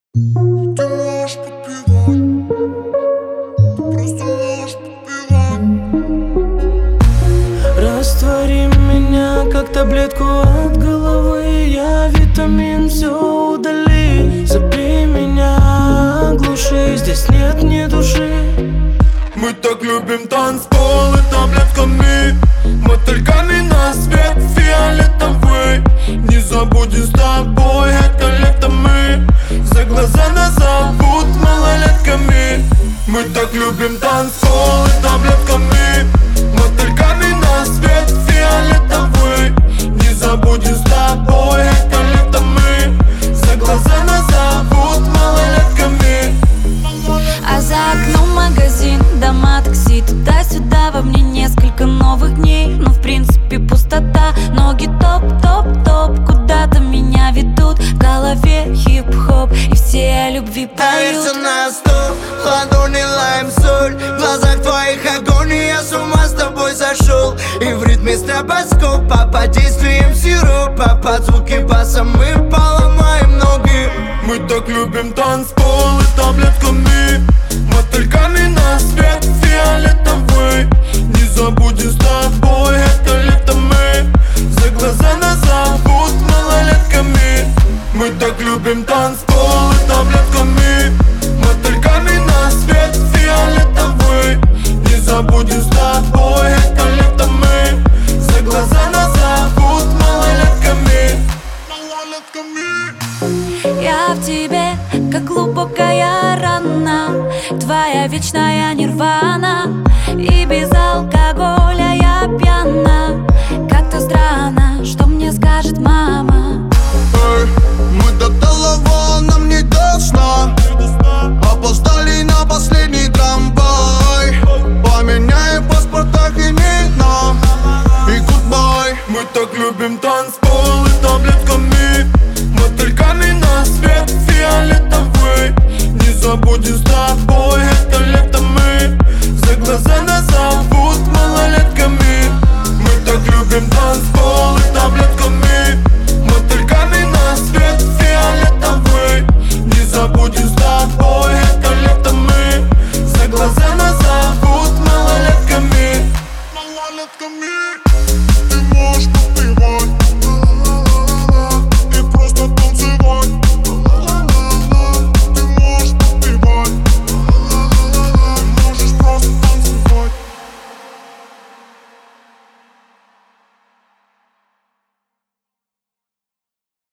Ты можешь подпевать, ты просто можешь подпевать. Раствори меня, как таблетку от головы. Я витамин, все удали. Забей меня, оглуши, здесь нет ни души. Мы так любим танцпол и таблетками, мотыльками на свет фиолетовый. Не забудем с тобой это лето мы. За глаза нас зовут малолетками. Мы так любим танцпол и таблетками, мотыльками на свет фиолетовый. Не забудем с тобой это лето мы. За глаза нас зовут малолетками. А за окном магазин, дома, такси, туда-сюда. Во мне несколько новых дней, но в принципе пустота. Ноги топ-топ-топ, куда-то меня ведут. В голове хип-хоп, и все о любви поют. Повесил на стол, ладони лайм соль. В глазах твоих огонь, и я с ума с тобой сошел. И в ритме стробоскопа, под действием сиропа, под звуки баса мы поломаем ноги. Мы так любим танцпол и таблетками, мотыльками на свет фиолетовый. Не забудем с тобой это лето мы. За глаза нас зовут малолетками. Мы так любим танцпол и таблетками, мотыльками на свет фиолетовый. Не забудем с тобой это лето мы. За глаза нас зовут малолетками. Я в тебе, как глубокая рана, твоя вечная нирвана. И без